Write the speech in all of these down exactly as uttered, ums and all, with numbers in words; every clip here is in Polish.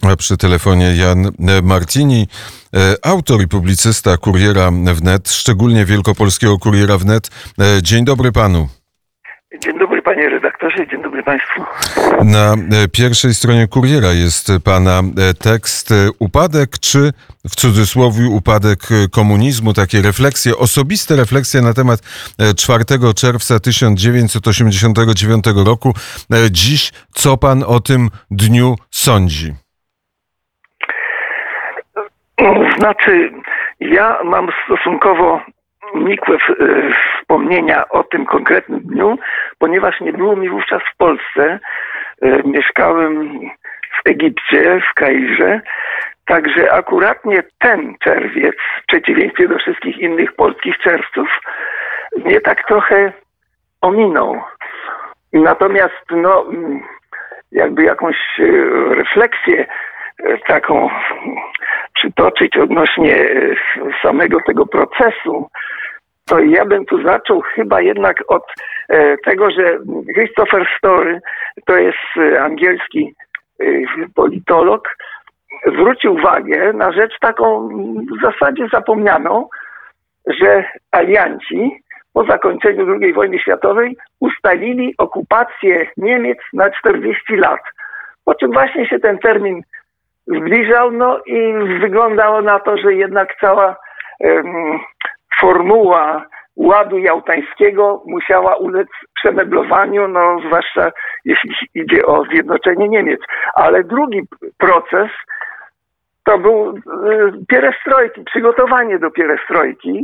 A przy telefonie Jan Martini, autor i publicysta Kuriera Wnet, szczególnie wielkopolskiego Kuriera Wnet. Dzień dobry panu. Dzień dobry panie redaktorze, dzień dobry państwu. Na pierwszej stronie Kuriera jest pana tekst "Upadek czy w cudzysłowie upadek komunizmu", takie refleksje, osobiste refleksje na temat czwartego czerwca tysiąc dziewięćset osiemdziesiątego dziewiątego roku. Dziś co pan o tym dniu sądzi? Znaczy, ja mam stosunkowo nikłe wspomnienia o tym konkretnym dniu, ponieważ nie było mi wówczas w Polsce. Mieszkałem w Egipcie, w Kairze, także akuratnie ten czerwiec, w przeciwieństwie do wszystkich innych polskich czerwców, mnie tak trochę ominął. Natomiast no, jakby jakąś refleksję taką przytoczyć odnośnie samego tego procesu, to ja bym tu zaczął chyba jednak od tego, że Christopher Story, to jest angielski politolog, zwrócił uwagę na rzecz taką w zasadzie zapomnianą, że alianci po zakończeniu drugiej wojny światowej ustalili okupację Niemiec na czterdzieści lat. Po czym właśnie się ten termin zbliżał, no i wyglądało na to, że jednak cała um, formuła ładu jałtańskiego musiała ulec przemeblowaniu, no zwłaszcza jeśli idzie o zjednoczenie Niemiec. Ale drugi proces to był y, pierestrojki, przygotowanie do pierestrojki.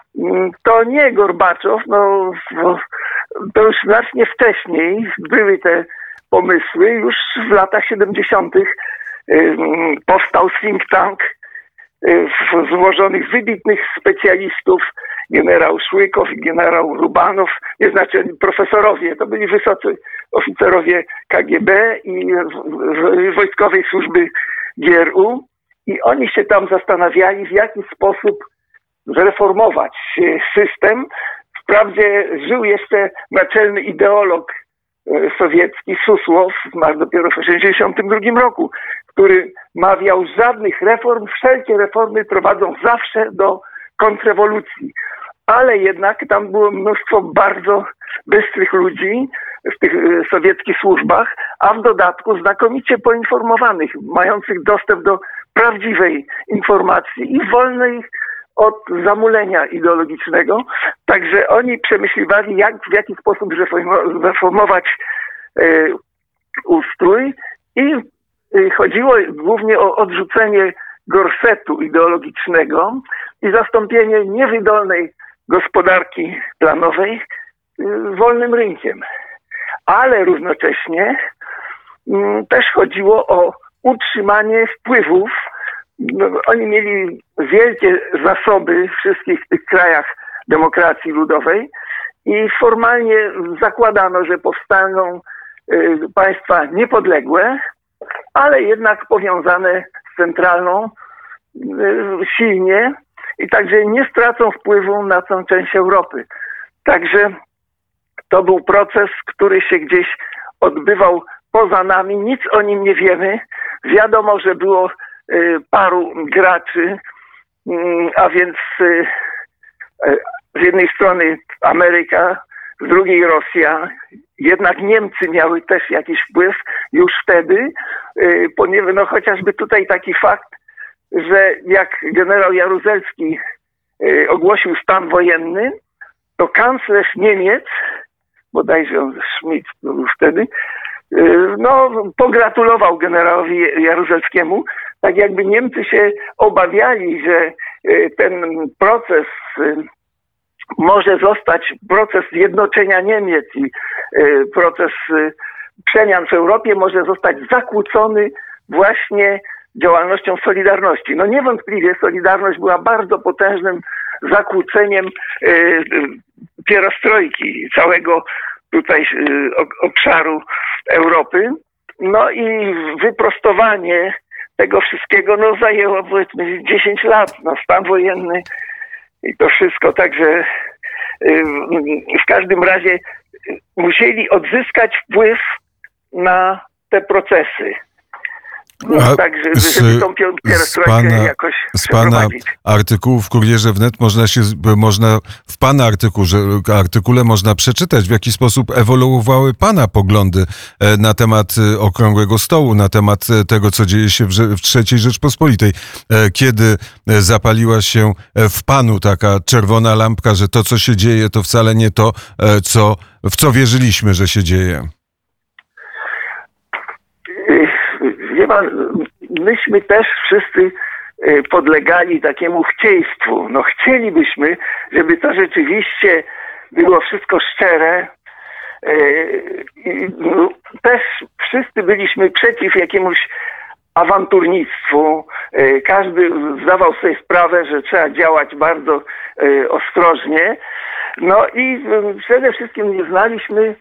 To nie Gorbaczow, no to już znacznie wcześniej były te pomysły, już w latach siedemdziesiątych powstał think tank złożonych z wybitnych specjalistów, generał Szłykow i generał Rubanow, nie znaczy profesorowie, to byli wysocy oficerowie K G B i Wojskowej Służby G R U i oni się tam zastanawiali, w jaki sposób zreformować system. Wprawdzie żył jeszcze naczelny ideolog sowiecki Susłow, zmarł dopiero w tysiąc dziewięćset osiemdziesiątym drugim roku, który mawiał, żadnych reform, wszelkie reformy prowadzą zawsze do kontrrewolucji. Ale jednak tam było mnóstwo bardzo bystrych ludzi w tych sowieckich służbach, a w dodatku znakomicie poinformowanych, mających dostęp do prawdziwej informacji i wolnej od zamulenia ideologicznego. Także oni przemyśliwali, jak, w jaki sposób zreformować e, ustrój i e, chodziło głównie o odrzucenie gorsetu ideologicznego i zastąpienie niewydolnej gospodarki planowej e, wolnym rynkiem. Ale równocześnie m, też chodziło o utrzymanie wpływów. No, oni mieli wielkie zasoby w wszystkich tych krajach demokracji ludowej i formalnie zakładano, że powstaną y, państwa niepodległe, ale jednak powiązane z centralną y, silnie i także nie stracą wpływu na tą część Europy. Także to był proces, który się gdzieś odbywał poza nami, nic o nim nie wiemy. Wiadomo, że było paru graczy, a więc z jednej strony Ameryka, z drugiej Rosja, jednak Niemcy miały też jakiś wpływ już wtedy, ponieważ no chociażby tutaj taki fakt, że jak generał Jaruzelski ogłosił stan wojenny, to kanclerz Niemiec, bodajże Schmidt był wtedy, no pogratulował generałowi Jaruzelskiemu, tak jakby Niemcy się obawiali, że ten proces może zostać, proces zjednoczenia Niemiec i proces przemian w Europie może zostać zakłócony właśnie działalnością Solidarności. No niewątpliwie Solidarność była bardzo potężnym zakłóceniem pierostrojki całego tutaj obszaru Europy. No i wyprostowanie tego wszystkiego no zajęło powiedzmy dziesięć lat, no stan wojenny i to wszystko, także w każdym razie musieli odzyskać wpływ na te procesy. No, tak, żeby, żeby tą perestrojkę jakoś z pana artykułu w Kurierze Wnet można się, można w pana artykuł, że, artykule można przeczytać, w jaki sposób ewoluowały pana poglądy na temat Okrągłego Stołu, na temat tego, co dzieje się w, w trzeciej Rzeczpospolitej. Kiedy zapaliła się w panu taka czerwona lampka, że to, co się dzieje, to wcale nie to, co, w co wierzyliśmy, że się dzieje. Wie pan, myśmy też wszyscy podlegali takiemu chcieństwu. No chcielibyśmy, żeby to rzeczywiście było wszystko szczere. Też wszyscy byliśmy przeciw jakiemuś awanturnictwu. Każdy zdawał sobie sprawę, że trzeba działać bardzo ostrożnie. No i przede wszystkim nie znaliśmy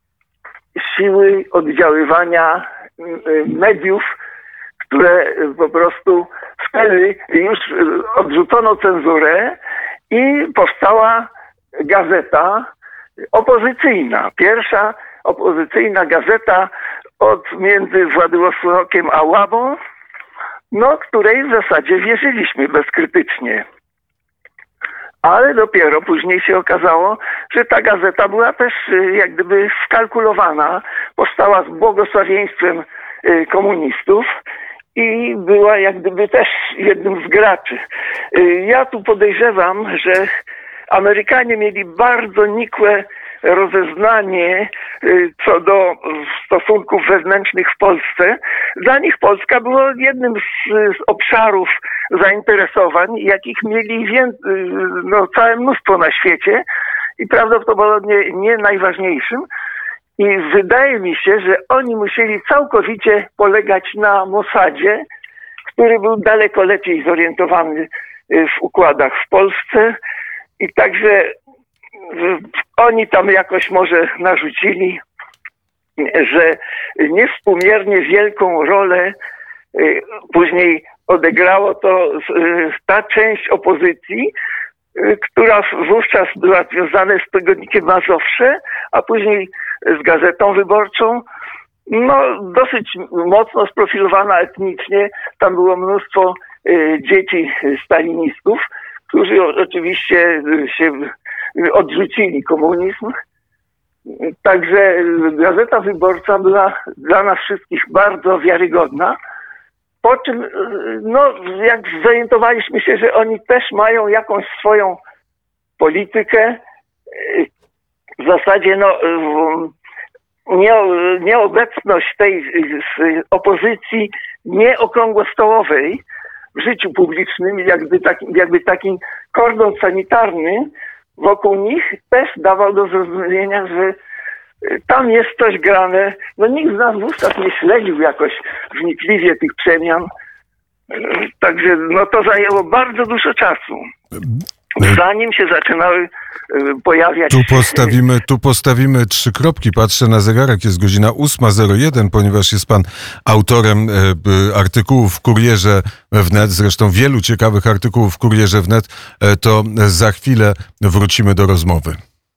siły oddziaływania mediów, które po prostu wtedy już odrzucono cenzurę i powstała gazeta opozycyjna. Pierwsza opozycyjna gazeta od między Władywostokiem a Łabą, no, której w zasadzie wierzyliśmy bezkrytycznie. Ale dopiero później się okazało, że ta gazeta była też jak gdyby wkalkulowana, powstała z błogosławieństwem komunistów i była jak gdyby też jednym z graczy. Ja tu podejrzewam, że Amerykanie mieli bardzo nikłe rozeznanie co do stosunków wewnętrznych w Polsce. Dla nich Polska była jednym z, z obszarów zainteresowań, jakich mieli wię- no, całe mnóstwo na świecie i prawdopodobnie nie najważniejszym. I wydaje mi się, że oni musieli całkowicie polegać na Mossadzie, który był daleko lepiej zorientowany w układach w Polsce i także oni tam jakoś może narzucili, że niewspółmiernie wielką rolę później odegrało to ta część opozycji, która wówczas była związana z tygodnikiem Mazowsze, a później z Gazetą Wyborczą. No, dosyć mocno sprofilowana etnicznie. Tam było mnóstwo dzieci stalinistów, którzy oczywiście się odrzucili komunizm. Także Gazeta Wyborcza była dla nas wszystkich bardzo wiarygodna. Po czym, no, jak zorientowaliśmy się, że oni też mają jakąś swoją politykę, w zasadzie, no, nie, nieobecność tej opozycji nieokrągłostołowej w życiu publicznym, jakby taki, jakby taki kordon sanitarny wokół nich też dawał do zrozumienia, że tam jest coś grane. No nikt z nas wówczas nie śledził jakoś wnikliwie tych przemian. Także no to zajęło bardzo dużo czasu, zanim się zaczynały pojawiać... Tu postawimy, tu postawimy trzy kropki. Patrzę na zegarek, jest godzina ósma zero jeden, ponieważ jest pan autorem artykułów w Kurierze Wnet, zresztą wielu ciekawych artykułów w Kurierze Wnet, to za chwilę wrócimy do rozmowy.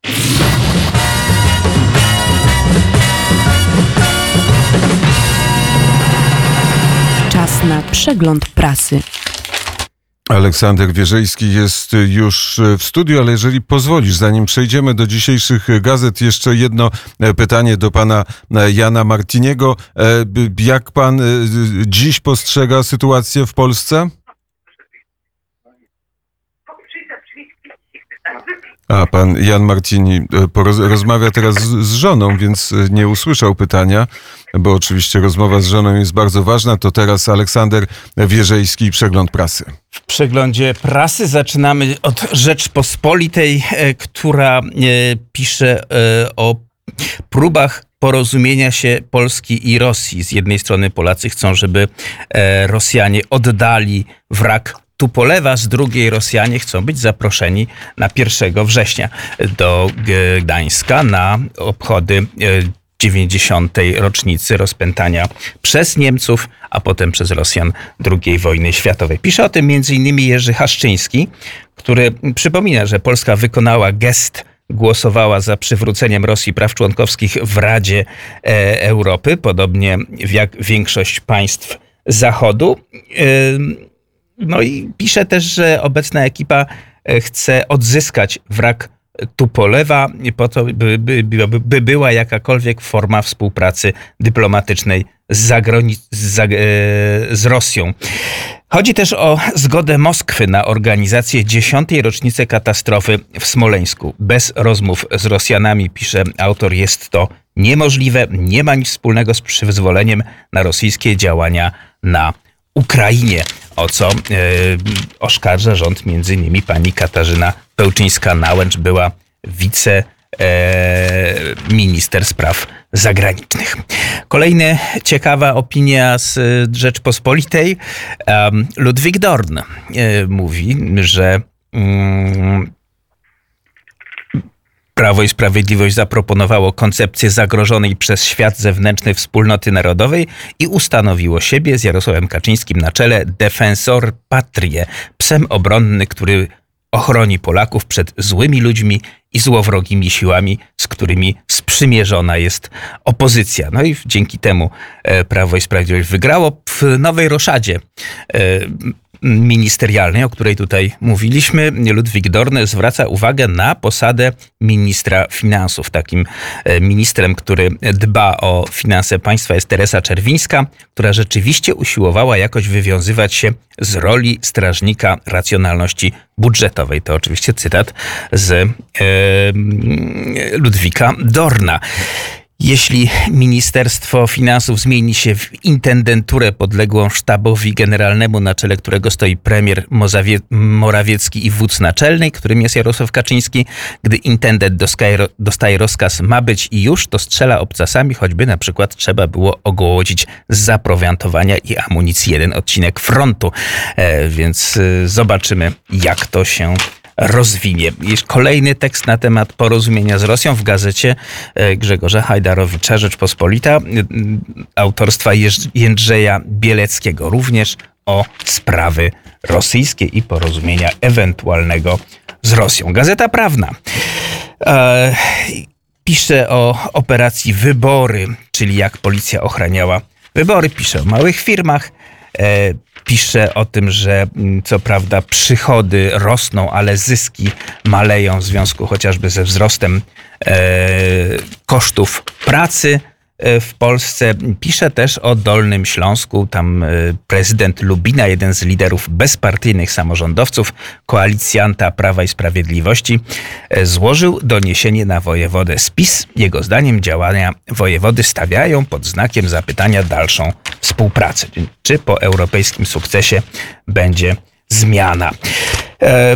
Czas na przegląd prasy. Aleksander Wierzejski jest już w studiu, ale jeżeli pozwolisz, zanim przejdziemy do dzisiejszych gazet, jeszcze jedno pytanie do pana Jana Martiniego. Jak pan dziś postrzega sytuację w Polsce? A, pan Jan Martini poroz- rozmawia teraz z, z żoną, więc nie usłyszał pytania, bo oczywiście rozmowa z żoną jest bardzo ważna. To teraz Aleksander Wierzejski, przegląd prasy. W przeglądzie prasy zaczynamy od Rzeczpospolitej, która pisze o próbach porozumienia się Polski i Rosji. Z jednej strony Polacy chcą, żeby Rosjanie oddali wrak Tupolewa, z drugiej Rosjanie chcą być zaproszeni na pierwszego września do Gdańska na obchody dziewięćdziesiątej rocznicy rozpętania przez Niemców, a potem przez Rosjan drugiej wojny światowej. Pisze o tym między innymi Jerzy Haszczyński, który przypomina, że Polska wykonała gest, głosowała za przywróceniem Rosji praw członkowskich w Radzie Europy, podobnie jak większość państw Zachodu. No i pisze też, że obecna ekipa chce odzyskać wrak Tupolewa po to, by, by, by, by była jakakolwiek forma współpracy dyplomatycznej z, zagroni- z, za- z Rosją. Chodzi też o zgodę Moskwy na organizację dziesiątej rocznicy katastrofy w Smoleńsku. Bez rozmów z Rosjanami, pisze autor, jest to niemożliwe, nie ma nic wspólnego z przyzwoleniem na rosyjskie działania na Ukrainie, o co e, oskarża rząd między innymi pani Katarzyna Pełczyńska-Nałęcz, była wiceminister spraw zagranicznych. Kolejna ciekawa opinia z Rzeczpospolitej. Um, Ludwik Dorn e, mówi, że um, Prawo i Sprawiedliwość zaproponowało koncepcję zagrożonej przez świat zewnętrzny wspólnoty narodowej i ustanowiło siebie z Jarosławem Kaczyńskim na czele Defensor Patrie, psem obronny, który ochroni Polaków przed złymi ludźmi i złowrogimi siłami, z którymi sprzymierzona jest opozycja. No i dzięki temu Prawo i Sprawiedliwość wygrało. W nowej roszadzie ministerialnej, o której tutaj mówiliśmy, Ludwik Dorn zwraca uwagę na posadę ministra finansów. Takim ministrem, który dba o finanse państwa, jest Teresa Czerwińska, która rzeczywiście usiłowała jakoś wywiązywać się z roli strażnika racjonalności budżetowej. To oczywiście cytat z e, Ludwika Dorna. Jeśli Ministerstwo Finansów zmieni się w intendenturę podległą sztabowi generalnemu, na czele którego stoi premier Mozawie- Morawiecki i wódz naczelny, którym jest Jarosław Kaczyński, gdy intendent dostaje, dostaje rozkaz ma być i już, to strzela obcasami, choćby na przykład trzeba było ogołodzić z zaprowiantowania i amunicji jeden odcinek frontu. E, więc e, zobaczymy, jak to się rozwinie. Jest kolejny tekst na temat porozumienia z Rosją w gazecie Grzegorza Hajdarowicza, Rzeczpospolita, autorstwa Jędrzeja Bieleckiego, również o sprawy rosyjskie i porozumienia ewentualnego z Rosją. Gazeta Prawna e, pisze o operacji Wybory, czyli jak policja ochraniała wybory, pisze o małych firmach, e, pisze o tym, że co prawda przychody rosną, ale zyski maleją w związku chociażby ze wzrostem e, kosztów pracy w Polsce. Pisze też o Dolnym Śląsku. Tam prezydent Lubina, jeden z liderów bezpartyjnych samorządowców, koalicjanta Prawa i Sprawiedliwości, złożył doniesienie na wojewodę z PiS. Jego zdaniem działania wojewody stawiają pod znakiem zapytania dalszą współpracę. Czy po europejskim sukcesie będzie zmiana? E,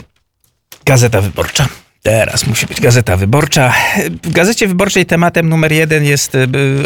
Gazeta Wyborcza. Teraz musi być Gazeta Wyborcza. W Gazecie Wyborczej tematem numer jeden jest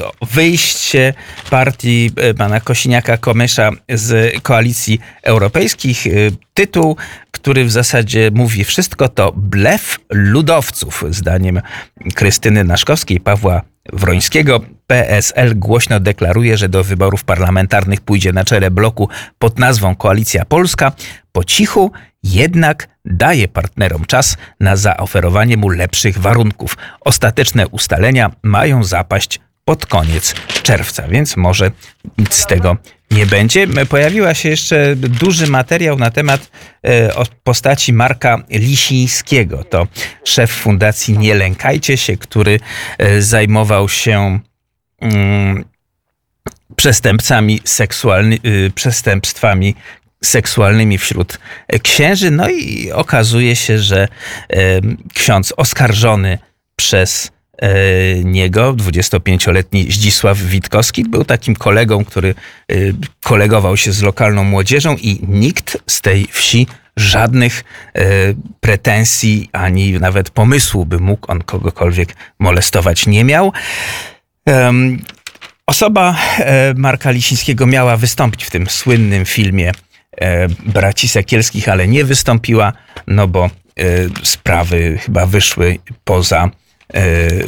wyjście partii pana Kosiniaka-Kamysza z koalicji europejskich. Tytuł, który w zasadzie mówi wszystko, to blef ludowców. Zdaniem Krystyny Naszkowskiej i Pawła Wrońskiego P S L głośno deklaruje, że do wyborów parlamentarnych pójdzie na czele bloku pod nazwą Koalicja Polska. Po cichu jednak daje partnerom czas na zaoferowanie mu lepszych warunków. Ostateczne ustalenia mają zapaść pod koniec czerwca, więc może nic z tego nie będzie. Pojawiła się jeszcze duży materiał na temat e, o postaci Marka Lisińskiego. To szef fundacji Nie Lękajcie się, który e, zajmował się mm, przestępcami seksualnymi, y, przestępstwami seksualnymi wśród księży. No i okazuje się, że e, ksiądz oskarżony przez e, niego, dwudziestopięcioletni Zdzisław Witkowski, był takim kolegą, który e, kolegował się z lokalną młodzieżą i nikt z tej wsi żadnych e, pretensji ani nawet pomysłu, by mógł on kogokolwiek molestować, nie miał. E, osoba e, Marka Lisińskiego miała wystąpić w tym słynnym filmie Braci Sekielskich, ale nie wystąpiła, no bo e, sprawy chyba wyszły poza... E,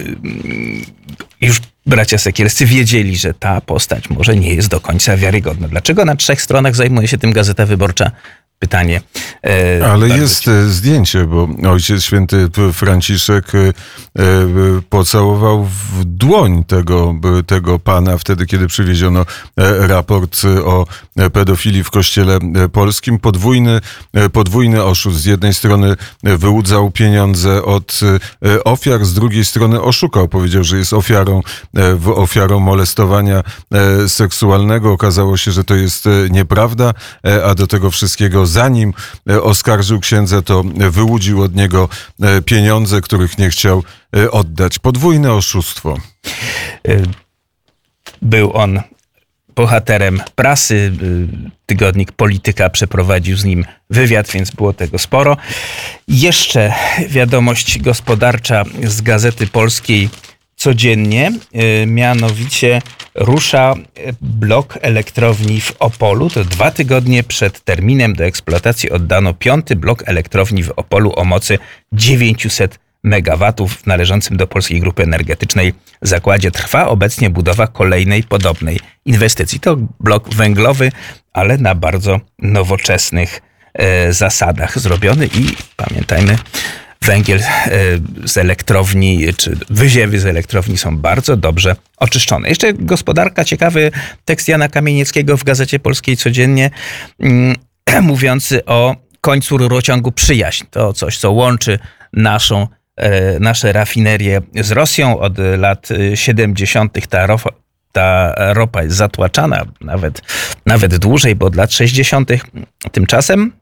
już bracia Sekielscy wiedzieli, że ta postać może nie jest do końca wiarygodna. Dlaczego na trzech stronach zajmuje się tym Gazeta Wyborcza? pytanie. Ale jest zdjęcie, bo Ojciec Święty Franciszek pocałował w dłoń tego, tego pana wtedy, kiedy przywieziono raport o pedofilii w Kościele Polskim. Podwójny, podwójny oszust. Z jednej strony wyłudzał pieniądze od ofiar, z drugiej strony oszukał. Powiedział, że jest ofiarą, ofiarą molestowania seksualnego. Okazało się, że to jest nieprawda, a do tego wszystkiego, zanim oskarżył księdza, to wyłudził od niego pieniądze, których nie chciał oddać. Podwójne oszustwo. Był on bohaterem prasy. Tygodnik Polityka przeprowadził z nim wywiad, więc było tego sporo. Jeszcze wiadomość gospodarcza z Gazety Polskiej Codziennie, mianowicie rusza blok elektrowni w Opolu. To dwa tygodnie przed terminem do eksploatacji oddano piąty blok elektrowni w Opolu o mocy dziewięćset megawatów w należącym do Polskiej Grupy Energetycznej zakładzie. Trwa obecnie budowa kolejnej podobnej inwestycji. To blok węglowy, ale na bardzo nowoczesnych e, zasadach zrobiony i pamiętajmy, węgiel z elektrowni, czy wyziewy z elektrowni są bardzo dobrze oczyszczone. Jeszcze gospodarka, ciekawy tekst Jana Kamienieckiego w Gazecie Polskiej Codziennie, mm, mówiący o końcu rurociągu Przyjaźń. To coś, co łączy naszą, e, nasze rafinerie z Rosją. Od lat siedemdziesiątych ta ropa, ta ropa jest zatłaczana, nawet, nawet dłużej, bo od lat sześćdziesiątych Tymczasem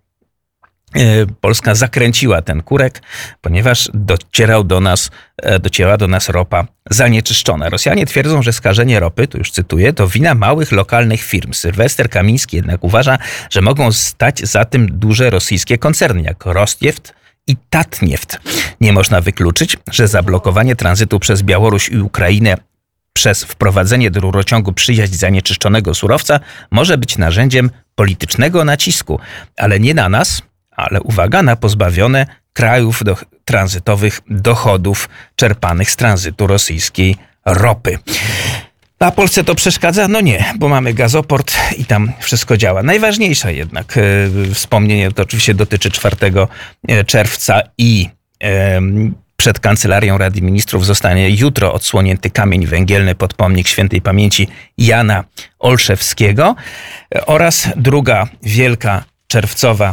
Polska zakręciła ten kurek, ponieważ docierał do nas, dociera do nas ropa zanieczyszczona. Rosjanie twierdzą, że skażenie ropy, tu już cytuję, to wina małych, lokalnych firm. Sylwester Kamiński jednak uważa, że mogą stać za tym duże rosyjskie koncerny, jak Rosneft i Tatneft. Nie można wykluczyć, że zablokowanie tranzytu przez Białoruś i Ukrainę przez wprowadzenie do rurociągu Przyjaźń zanieczyszczonego surowca może być narzędziem politycznego nacisku, ale nie na nas, ale uwaga, na pozbawione krajów do, tranzytowych dochodów czerpanych z tranzytu rosyjskiej ropy. A Polsce to przeszkadza? No nie, bo mamy gazoport i tam wszystko działa. Najważniejsze jednak e, wspomnienie to oczywiście dotyczy czwartego czerwca i e, przed Kancelarią Rady Ministrów zostanie jutro odsłonięty kamień węgielny pod pomnik świętej pamięci Jana Olszewskiego oraz druga wielka czerwcowa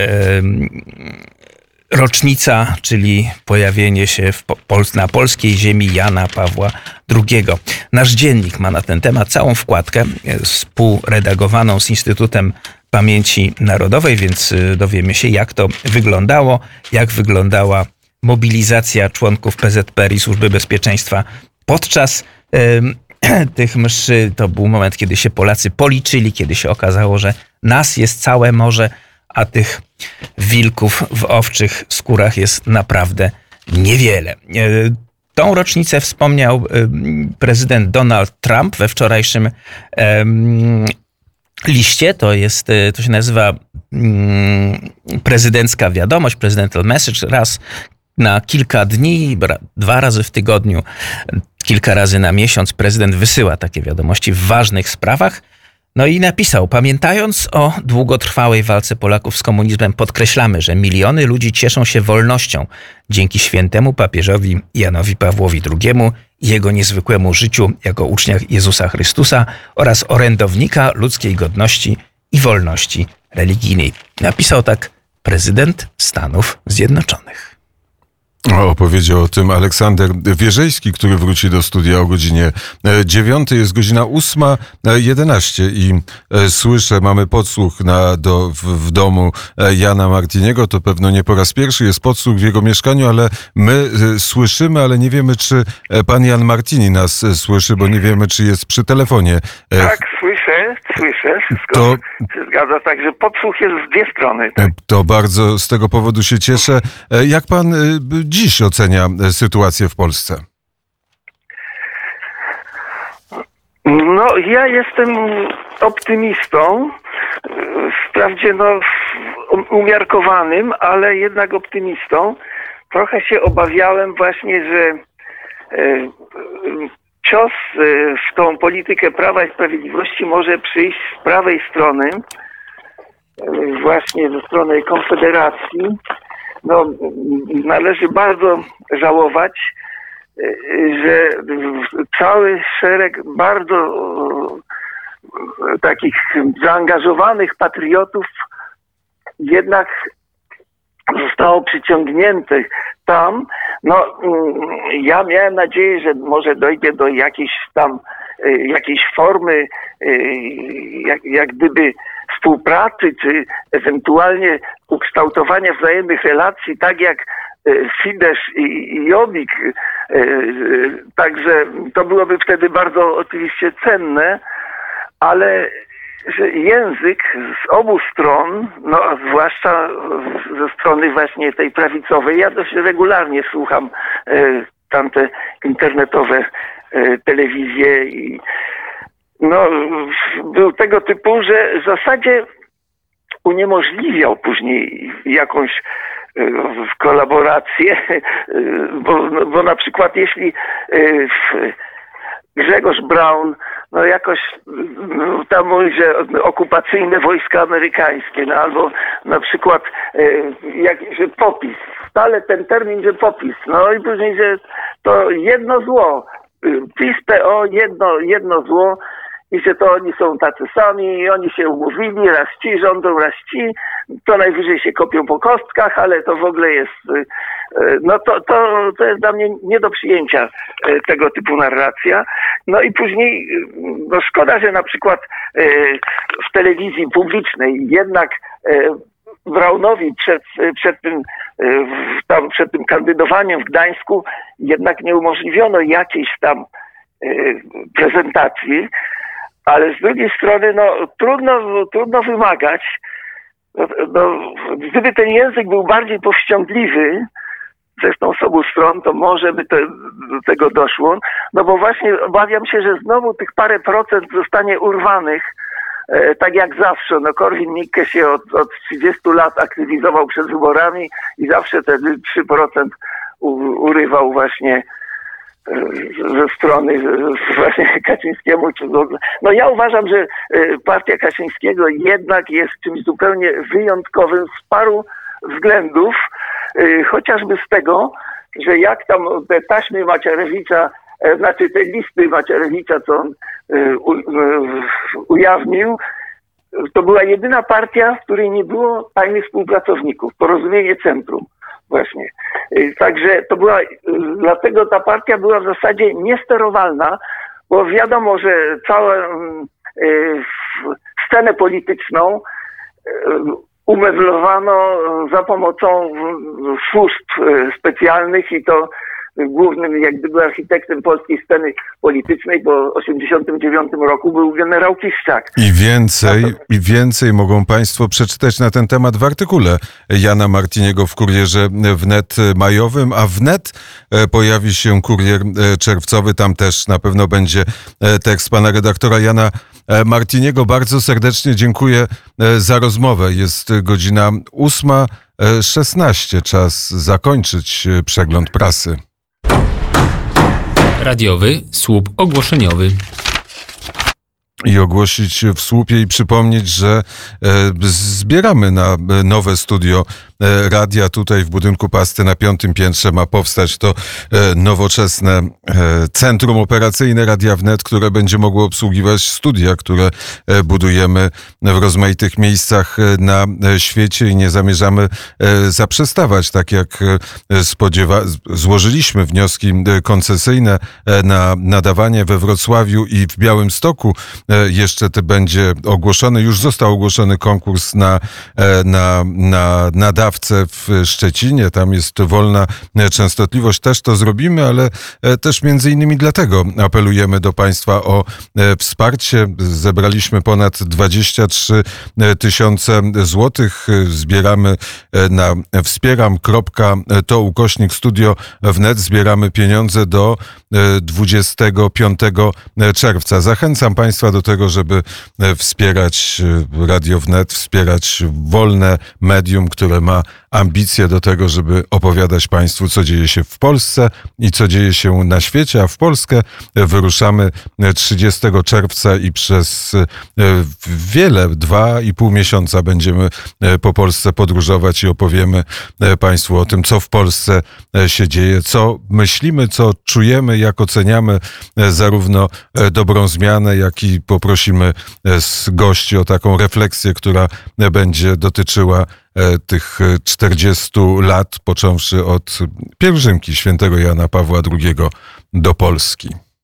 rocznica, czyli pojawienie się w Pol- na polskiej ziemi Jana Pawła drugiego. Nasz dziennik ma na ten temat całą wkładkę współredagowaną z Instytutem Pamięci Narodowej, więc dowiemy się, jak to wyglądało, jak wyglądała mobilizacja członków P Z P R i Służby Bezpieczeństwa podczas e, tych mszy. To był moment, kiedy się Polacy policzyli, kiedy się okazało, że nas jest całe morze, a tych wilków w owczych skórach jest naprawdę niewiele. Tą rocznicę wspomniał prezydent Donald Trump we wczorajszym um, liście. To jest, to się nazywa um, prezydencka wiadomość, presidential message. Raz na kilka dni, dwa razy w tygodniu, kilka razy na miesiąc prezydent wysyła takie wiadomości w ważnych sprawach. No i napisał: pamiętając o długotrwałej walce Polaków z komunizmem, podkreślamy, że miliony ludzi cieszą się wolnością dzięki świętemu papieżowi Janowi Pawłowi drugiemu i jego niezwykłemu życiu jako ucznia Jezusa Chrystusa oraz orędownika ludzkiej godności i wolności religijnej. Napisał tak prezydent Stanów Zjednoczonych. Opowiedział o tym Aleksander Wierzejski, który wróci do studia o godzinie dziewiątej. Jest godzina ósma jedenaście i słyszę, mamy podsłuch na, do, w, w domu Jana Martiniego. To pewno nie po raz pierwszy jest podsłuch w jego mieszkaniu, ale my słyszymy, ale nie wiemy, czy pan Jan Martini nas słyszy, bo nie wiemy, czy jest przy telefonie. Tak, słyszę, słyszę. Wszystko to się zgadza, także podsłuch jest z dwie strony. Tak? To bardzo z tego powodu się cieszę. Jak pan dziś ocenia sytuację w Polsce? No, ja jestem optymistą, wprawdzie no umiarkowanym, ale jednak optymistą. Trochę się obawiałem właśnie, że cios w tą politykę Prawa i Sprawiedliwości może przyjść z prawej strony, właśnie ze strony Konfederacji, no należy bardzo żałować, że cały szereg bardzo takich zaangażowanych patriotów jednak zostało przyciągniętych tam. No, ja miałem nadzieję, że może dojdzie do jakiejś tam, jakiejś formy, jak, jak gdyby współpracy, czy ewentualnie ukształtowania wzajemnych relacji, tak jak Fidesz i, i Jobbik. Także to byłoby wtedy bardzo oczywiście cenne, ale że język z obu stron, no zwłaszcza ze strony właśnie tej prawicowej, ja dość regularnie słucham e, tamte internetowe e, telewizje i no był tego typu, że w zasadzie uniemożliwiał później jakąś e, kolaborację, e, bo, bo na przykład jeśli e, w, Grzegorz Braun, no jakoś no, tam mówi, że okupacyjne wojska amerykańskie, no albo na przykład e, jak, że popis, stale ten termin, że popis, no i później, że to jedno zło, PiS, P O, jedno, jedno zło i że to oni są tacy sami i oni się umówili, raz ci rządzą, raz ci, to najwyżej się kopią po kostkach, ale to w ogóle jest, no to, to, to jest dla mnie nie do przyjęcia tego typu narracja. No i później, no szkoda, że na przykład w telewizji publicznej jednak Braunowi przed, przed tym, tam przed tym kandydowaniem w Gdańsku jednak nie umożliwiono jakiejś tam prezentacji, ale z drugiej strony no trudno, trudno wymagać. No, no, gdyby ten język był bardziej powściągliwy, zresztą z obu stron, to może by te, do tego doszło. No bo właśnie obawiam się, że znowu tych parę procent zostanie urwanych, e, tak jak zawsze. No Korwin-Mikke się od, od trzydziestu lat aktywizował przed wyborami i zawsze te trzy procent u, urywał właśnie ze strony właśnie Kaczyńskiemu. No ja uważam, że partia Kaczyńskiego jednak jest czymś zupełnie wyjątkowym z paru względów, chociażby z tego, że jak tam te taśmy Macierewicza, znaczy te listy Macierewicza, co on ujawnił, to była jedyna partia, w której nie było tajnych współpracowników. Porozumienie Centrum. Właśnie. Także to była, dlatego ta partia była w zasadzie niesterowalna, bo wiadomo, że całą scenę polityczną umeblowano za pomocą służb specjalnych i to głównym jak gdyby architektem polskiej sceny politycznej po tysiąc dziewięćset osiemdziesiątym dziewiątym roku był generał Kiszczak. I więcej, i więcej mogą Państwo przeczytać na ten temat w artykule Jana Martiniego w Kurierze wnet majowym, a wnet pojawi się Kurier czerwcowy. Tam też na pewno będzie tekst pana redaktora Jana Martiniego. Bardzo serdecznie dziękuję za rozmowę. Jest godzina ósma szesnaście. Czas zakończyć przegląd prasy. Radiowy słup ogłoszeniowy. I ogłosić w słupie i przypomnieć, że e, zbieramy na nowe studio e, radia. Tutaj w budynku Pasty na piątym piętrze ma powstać to e, nowoczesne e, centrum operacyjne Radia Wnet, które będzie mogło obsługiwać studia, które e, budujemy w rozmaitych miejscach na e, świecie i nie zamierzamy e, zaprzestawać. Tak jak e, spodziewa- złożyliśmy wnioski koncesyjne e, na nadawanie we Wrocławiu i w Białymstoku. Jeszcze to będzie ogłoszony, już został ogłoszony konkurs na, na, na nadawcę w Szczecinie. Tam jest wolna częstotliwość. Też to zrobimy, ale też między innymi dlatego apelujemy do Państwa o wsparcie. Zebraliśmy ponad dwadzieścia trzy tysiące złotych. Zbieramy na wspieram kropka to ukośnik studio wnet. Zbieramy pieniądze do dwudziestego piątego czerwca. Zachęcam Państwa do tego, żeby wspierać Radio Wnet, wspierać wolne medium, które ma ambicje do tego, żeby opowiadać Państwu, co dzieje się w Polsce i co dzieje się na świecie, a w Polskę wyruszamy trzydziestego czerwca i przez wiele, dwa i pół miesiąca będziemy po Polsce podróżować i opowiemy Państwu o tym, co w Polsce się dzieje, co myślimy, co czujemy, jak oceniamy zarówno dobrą zmianę, jak i poprosimy z gości o taką refleksję, która będzie dotyczyła tych czterdziestu lat, począwszy od pielgrzymki świętego Jana Pawła drugiego do Polski.